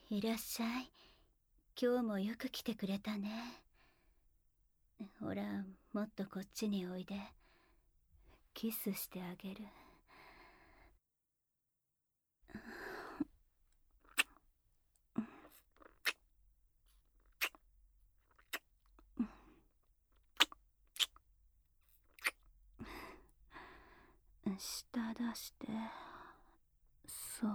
いらっしゃい。今日もよく来てくれたね。ほら、もっとこっちにおいで。キスしてあげる。舌出して。そう。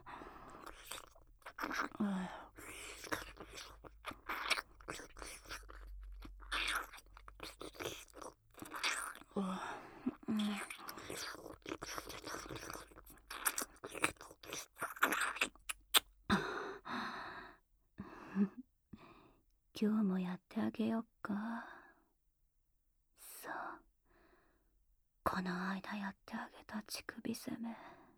今日もやってあげよっか。そう。この間やってあげた乳首攻め。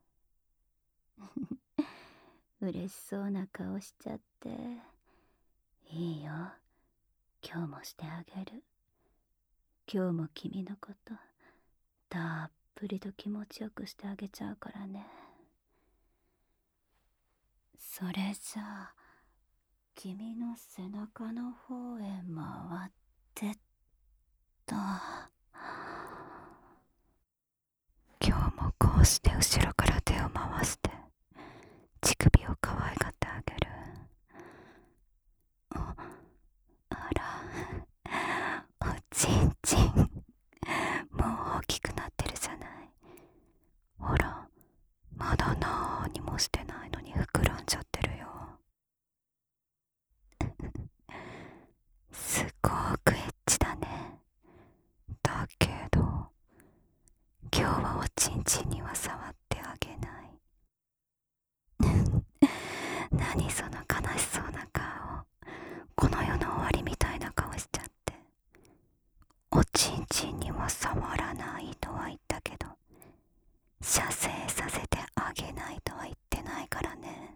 嬉しそうな顔しちゃって。いいよ。今日もしてあげる。今日も君のことたっぷりと気持ちよくしてあげちゃうからね。それじゃあ君の背中の方へ回ってっと。今日もこうして後ろから手を回して乳首を可愛がってあげる。あら、おちんちんもう大きくなってるじゃない。ほら、まだなーにもしてないのに膨らんじゃってるよ。すごくエッチだね。だけど今日はおちんちんには触ってあげない。何その悲しそうな顔。この世の終わりみたいな顔しちゃって。おちんちんには触らないとは言ったけど射精させてあげないとは言ってないからね。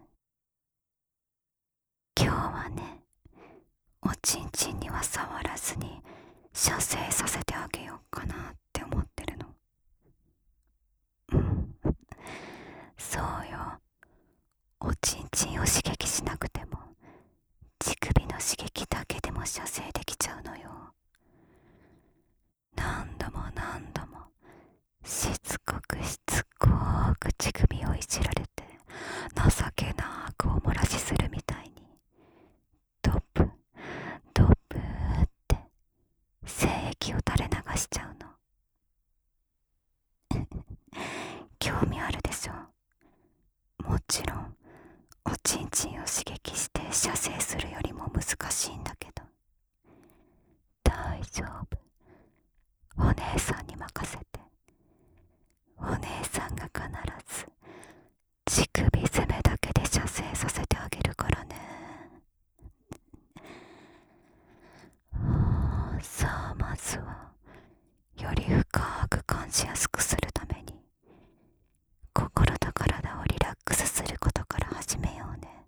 今日はね、おちんちんには触らずに射精させてあげようかなって思ってるの。そうよ。おちんちんを刺激しなくても乳首の刺激だけでも射精できちゃうのよ。何度も何度もしつこく乳首をいじられて情けなくお漏らしするみたいにドブドブって精液を垂れ流しちゃうの。興味あるでしょ。もちろんおちんちんを刺激して射精するよりも難しいんだけど大丈夫。お姉さんに任せて。お姉さんが必ず乳首攻めだけで射精させてあげるからね。さあまずはより深く感じやすくするために心と体をリラックスすることから始めようね。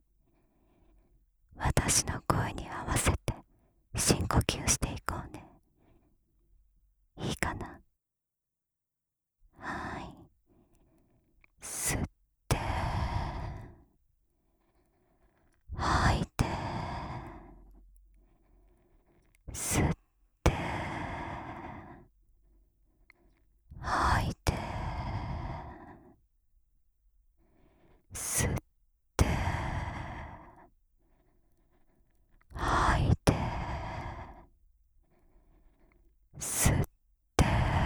私の声に合わせて深呼吸していこうね。いいかな。はい。吸って吐いて吸って吐いて吸って吐いて吸って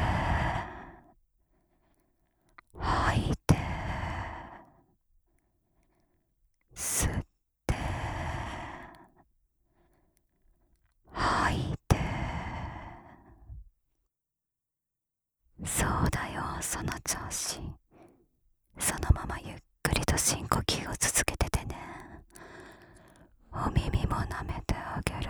吐いて吸って吐いて。そうだよ、その調子。そのままゆっくりと深呼吸を続けててね。お耳も舐めてあげる。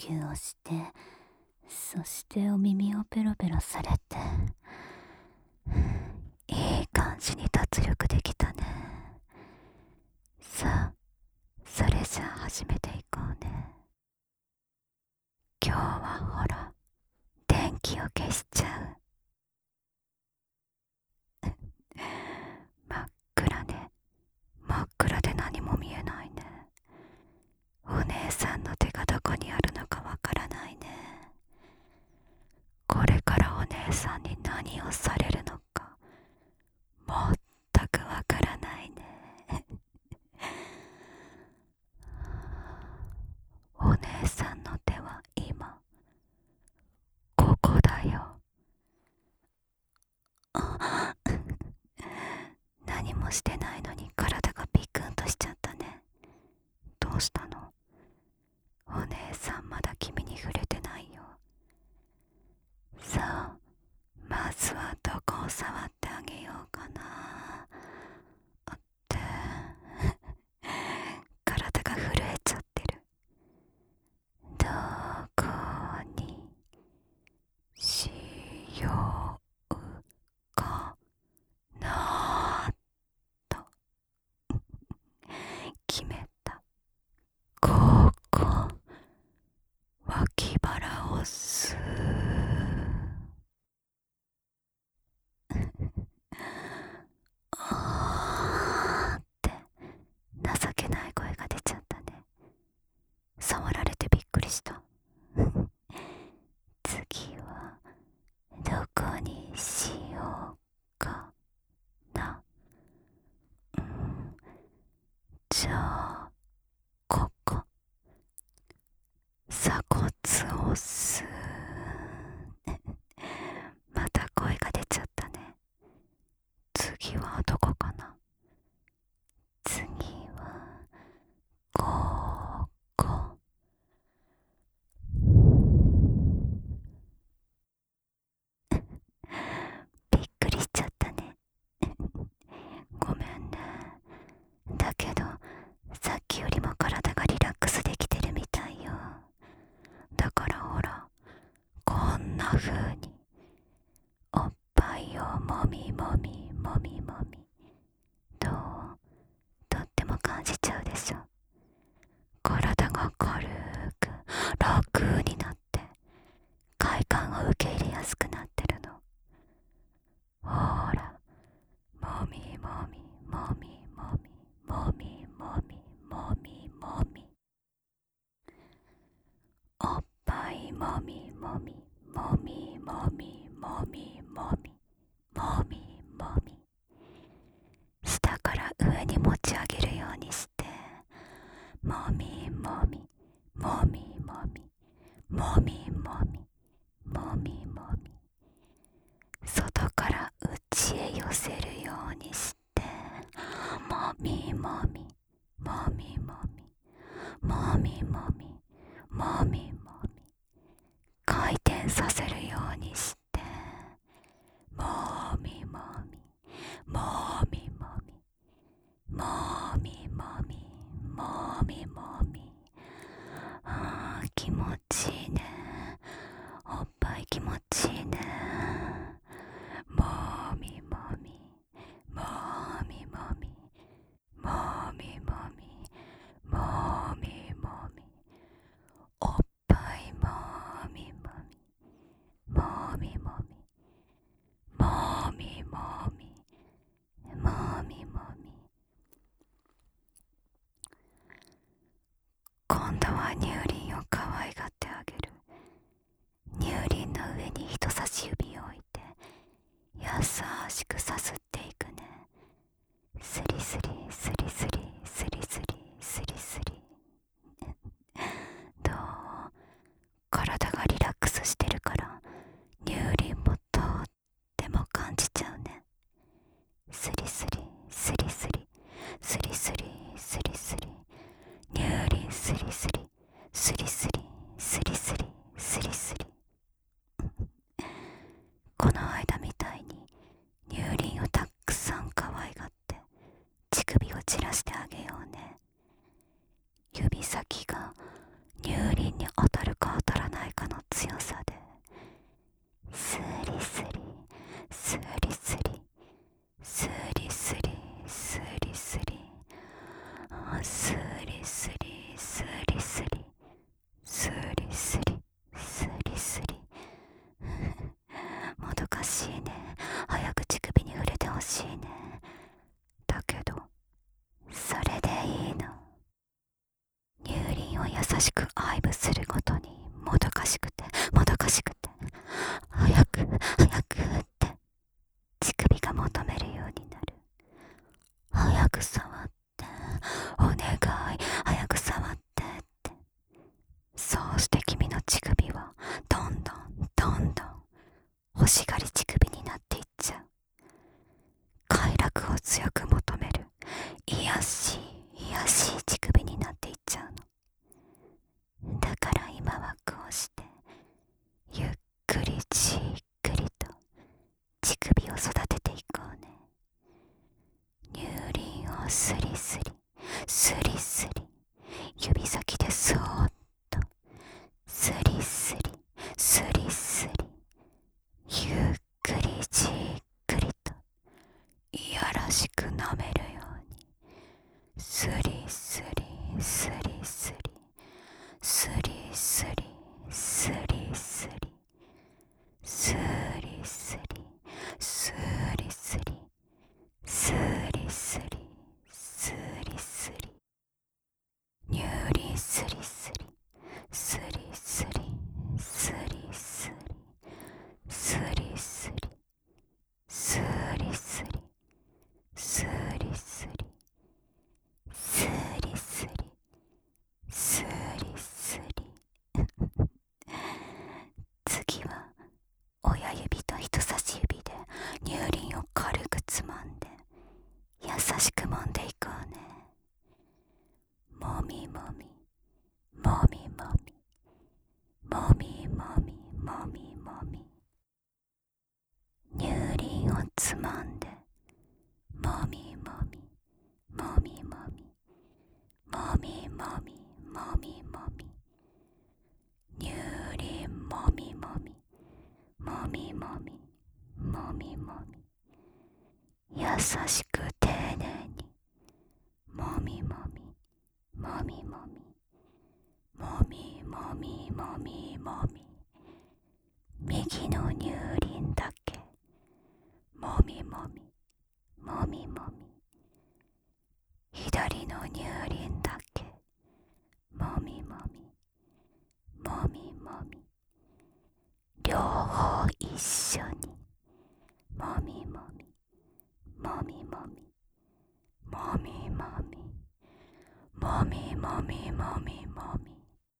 吸をして、そしてお耳をペロペロされて、いい感じに脱力できたね。さあ、それじゃあ始めていこうね。今日はほら、電気を消しちゃう。真っ暗ね。真っ暗で何も見えないね。お姉さんの手がどこにあるのかわからないね。これからお姉さんに何をされるのか全くわからないね。お姉さんの手は今ここだよ。何もしてないのに体がビクンとしちゃったね。どうしたの？お姉さんまだ君に触れてないよ。さあ、まずはどこを触ってあげようかなって体が震えちゃってる。どこにしようかなと決めた。ここ、脇腹をスーあーって情けない声が出ちゃったね。触られてびっくりした。次はどこにしようかな。じゃあここ、鎖骨をスーまた声が出ちゃったね。次はどこかな。次はここ。びっくりしちゃったね。ごめんね。だけどさっきよりも体がリラックスできてるみたいよ。だからほら、こんな風におっぱいをもみもみもみもみ。どう？とっても感じちゃうでしょ。体が軽く楽になって快感を受け入れやすくなってるの。ほら、もみもみもみもみもみもみもみもみ、おっぱいもみもみもみもみもみもみもみもみ、下から上に持ち上げるようにしてもみもみもみもみもみもみもみもみ、外から内へ寄せるようにしてもみもみもみもみもみもみもみもみ、回転させるようにしてもみもみもみもみもみもみもみもみ、あー気持ちいいね。おっぱい気持ちいいね。もみもみもみもみもみもみもみもみ、おっぱいもみもみもみもみもみもみもみもみ、今度は乳輪を可愛がってあげる。乳輪の上に人差し指を置いて優しくさすっていくね。スリスリスリスリスリスリスリスリどう？体がリラックスしてるから乳輪もとっても感じちゃうね。スリスリスリスリスリスリスリスリ、乳輪スリスリスリスリスリスリスリスリ、この間みたいに乳輪をたくさん可愛がって乳首を散らしてあげようね。指先が乳輪に当たるかスリスリスリスリスリスリスリスリスリスリスリスリスリスリスリスリもどかしいね。早く乳首に触れてほしいね。だけどそれでいいの。乳輪を優しく愛撫するごとにもどかしくてもどかしくて早く早くって乳首が求めるようになる。早く触ってお願い、早く触ってって。そうして君の乳首はどんどんどんどん欲しがり乳首になっていっちゃう。快楽を強く求める癒しい癒しい乳首になっていっちゃうの。だから今はこうしてゆっくりじっくりと乳首を育てていこうね。乳輪をスリスリスリスリ指先でそーっとスリスリスリスリゆっくりじっくりといやらしく舐めるようにスリスリスリスリスリスリスリスリスリスリスリスリスリスリスリスリ乳輪スリスリスリスリスリスリスリスリスリスリスリスリスリスリスリスリ次は親指と人差し指で乳輪を軽くつまんで優しく揉んでいこうね。もみもみもみもみもみもみもみもみ乳輪をつまんでもみもみもみもみもみもみもみもみ乳輪もみもみもみもみもみもみ優しく丁寧にもみもみもみもみもみもみもみもみ右の乳輪だけもみもみもみもみ左の乳輪だけもみもみもみもみ両方一緒にもみもみもみもみもみもみもみもみもみもみ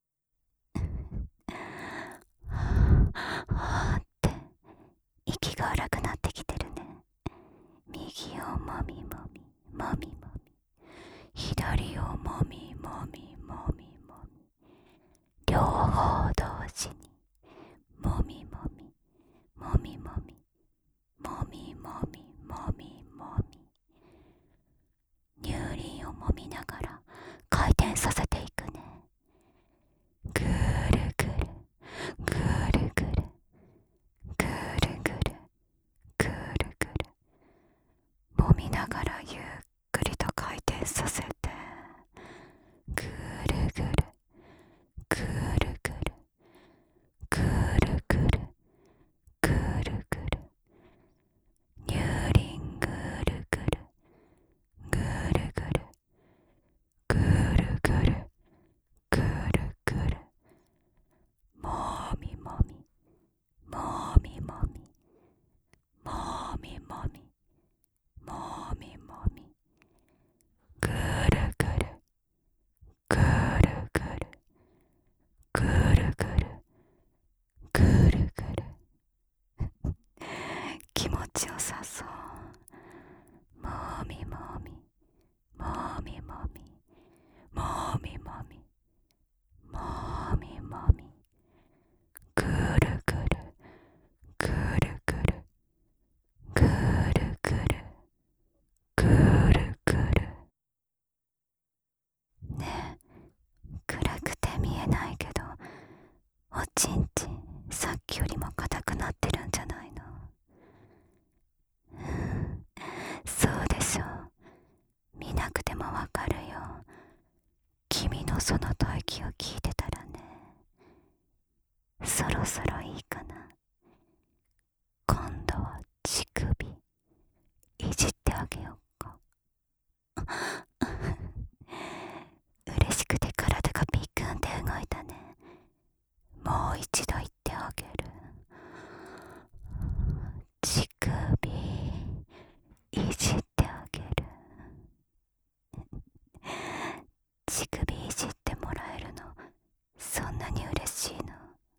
はーって息が荒くなってきてるね。右をもみもみもみもみ左をもみもみもみもみ両方同時にもみもみもみもみもみもみもみもみ乳輪をもみながら回転させていくね。ぐるぐるぐるぐるぐるぐるぐるぐるもみながらゆっくりと回転させてぐるぐるぐるぐるぐるぐるぐるぐる乳輪ぐるぐるぐるぐるぐるぐるぐるぐるもみもみもみもみもみもみもみもみぐるぐるぐるぐるぐるぐるぐるぐる気持ちよさそう。もみもみもみもみもみもみもみもみぐるぐるぐるぐるぐるぐるぐるぐるねえ、暗くて見えないけどおちんちんさっきよりも硬くなってるんもわかるよ。君のその吐息を聞いてたらね、そろそろいいかな。今度は乳首いじってあげようか。嬉しくて体がビクンって動いたね。もう一度言ってあげる。乳首いじってあげる。乳首いじってもらえるのそんなに嬉しいの？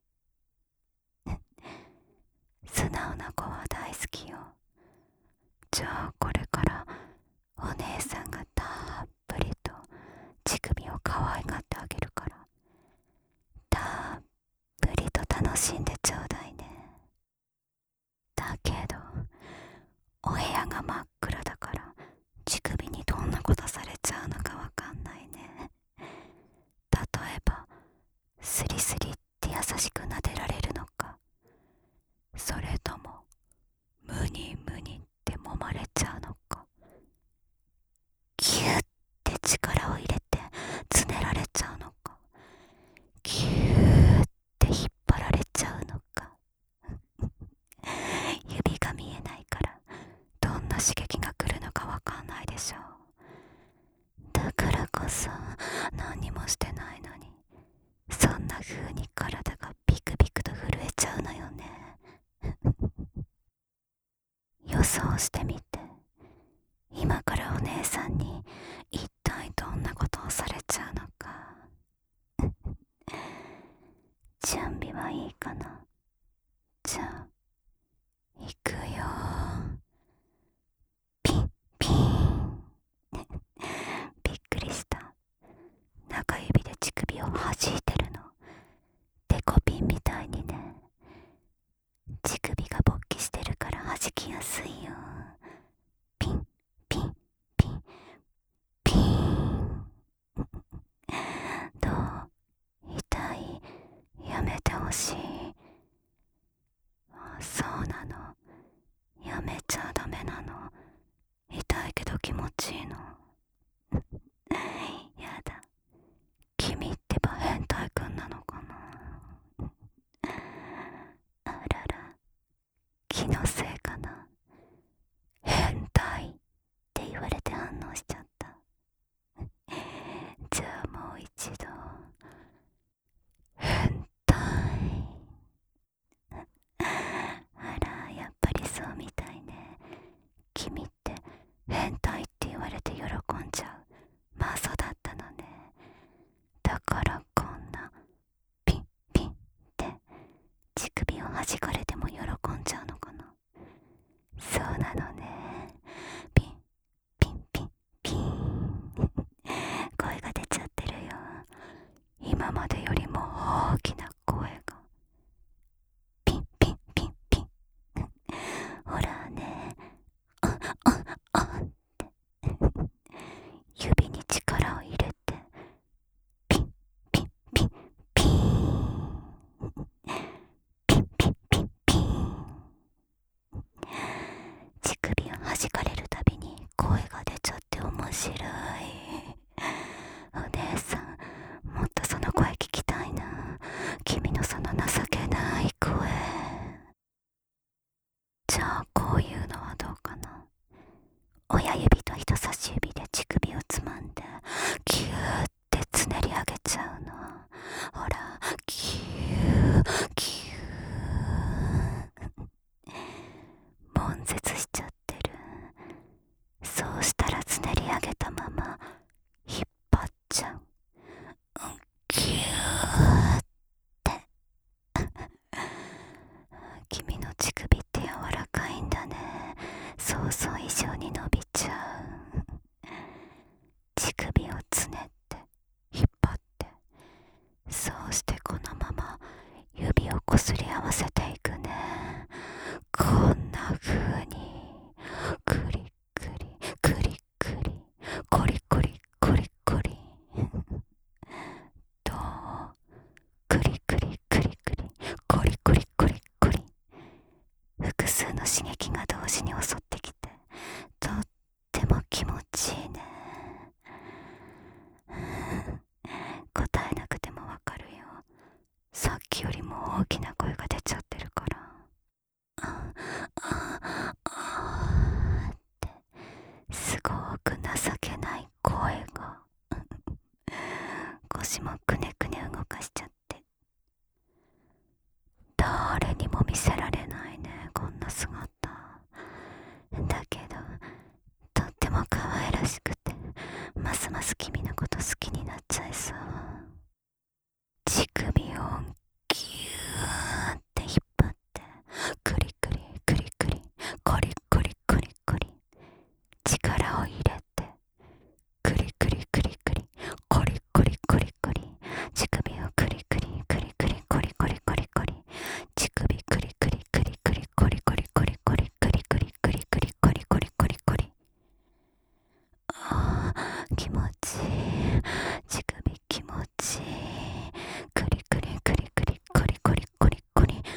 素直な子は大好きよ。じゃあこれからお姉さんがたっぷりと乳首を可愛がってあげるから、たっぷりと楽しんでちょうだいね。だけどお部屋が真っ暗だから乳首にどんなことされちゃうのかわかんないね。例えばスリスリって優しく撫でられるのか、それともムニムニって揉まれちゃうのか、ギュッて力を入れてつねられちゃうのか、ギューって引っ張られちゃうのか。指が見えないからどんな刺激が来るのかわかんないでしょ。だからこそ何にもしてないのにそんな風に体がビクビクと震えちゃうのよね。予想してみて。今からお姉さんに一体どんなことをされちゃうのか。準備はいいかな。じゃあ行くよ。ピンピン。びっくりした。中指で乳首を弾いてるの。デコピンみたいにね。乳首が勃起してるから弾きやすいよ。ピンピンピンピン。どう？痛い？やめてほしい。そうなの。やめちゃダメなの。痛いけど気持ちいいの。やだ。君ってば変態腰もくねくね動かしちゃって、誰にも見せられないね、こんな姿。だけどとっても可愛らしくて、ますます君のこと好きになっちゃいそう。乳首をギューって引っ張って、クリクリクリクリコリコリコリコリ、力を入れてクリクリクリクリコリコリコリコリ、乳首をクリクリクリクリコリコリコリコリ、乳首クリクリクリクリコリコリコリコリクリクリクリクリコリコリコリコリ。あー、気持ちいい。乳首気持ちいい。クリクリクリクリコリコリコリコリ。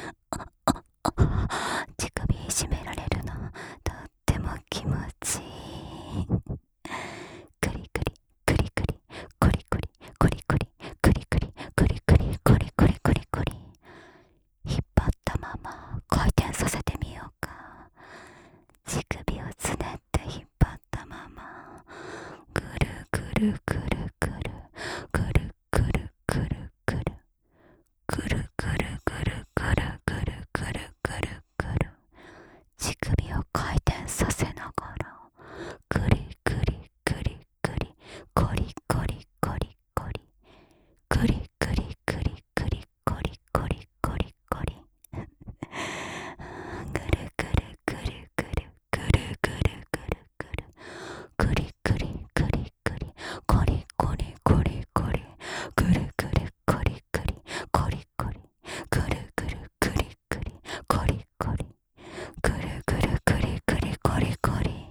乳首いじめられるのとっても気持ちいい。クリクリクリクリコリコリコリコリクリクリクリクリコリコリコリコリ。引っ張ったまま回転させてみようか。乳首をつねって引っ張ったまま、ぐるぐるぐるぐるぐるぐるぐるぐるぐるぐるぐるぐるぐるぐるぐるぐるぐる、乳首を回転させながら、ぐりぐりぐりぐりコリコリコリコリぐりぐりぐりぐりコリコリコリコリ、ぐるぐるぐるぐるぐるぐるぐるぐるぐりぐりぐりぐりコリコリコリコリぐるぐるコリコリコリコリぐるぐるぐりぐりコリコリぐるぐるぐりぐりコリコリ。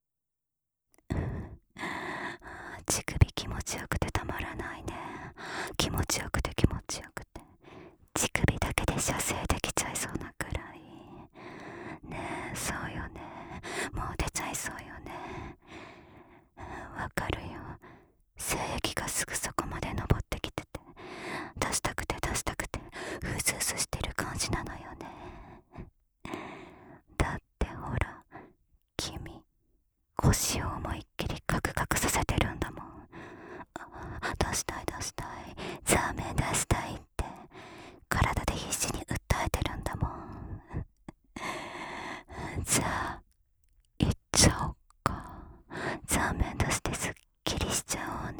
乳首気持ちよくてたまらないね。気持ちよくて気持ちよくて、乳首だけで射精できちゃいそうなくらいね。え、そうよね、もう出ちゃいそうよね。わかるよ。精液がすぐそこまで登ってきてて、出したくて出したくてうずうずしてる感じなのよね。だってほら、君腰を思いっきりカクカクさせてるんだもん。出したい出したい、ザメ出したいって体で必死に訴えてるんだもん。じゃあ行っちゃおうか。ザメ出してすっきりしちゃおうね。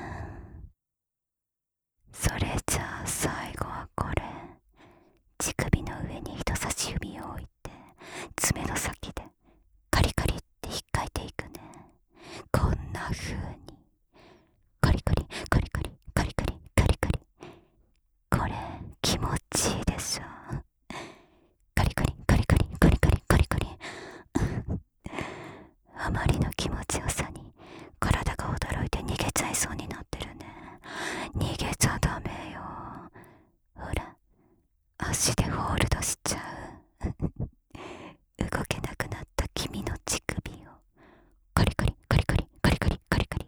それじゃあ最後はこれ。乳首の上に人差し指を置いて、爪の先でカリカリって引っかいていくね。こんな風にカリカリカリカリカリカリカリカリ。これ気持ちいいでしょ。カリカリカリカリカリカリカリカリ。あまりの気持ちよさに体が驚いて逃げちゃいそうになってるね。逃げちゃダメよ。ほら、足でホールドしちゃう。動けなくなった君の乳首をカリカリカリカリカリカリカリカリ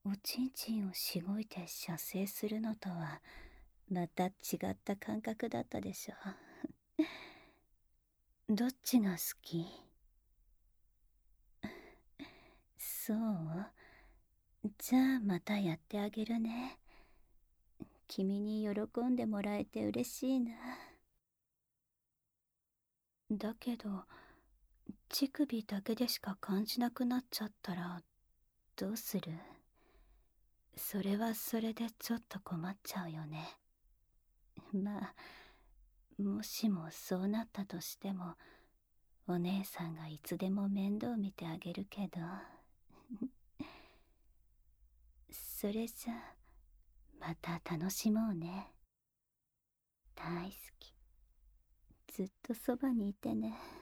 おちんちんをしごいて射精するのとはまた違った感覚だったでしょ。どっちが好き？そう。じゃあまたやってあげるね。君に喜んでもらえて嬉しいな。だけど乳首だけでしか感じなくなっちゃったらどうする？それはそれでちょっと困っちゃうよね。まあもしもそうなったとしてもお姉さんがいつでも面倒見てあげるけどそれじゃまた楽しもうね。大好き。ずっとそばにいてね。